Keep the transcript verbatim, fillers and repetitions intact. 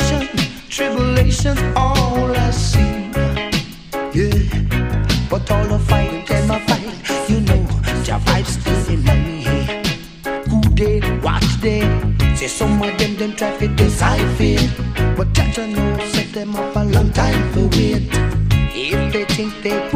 temptation, tribulations, all I see. Yeah, but all the fighting them I fight, you know, Jah fight still in me. Who they watch them? Say some of them them try to decipher, but Jah know set them up a long time for wait. If they think they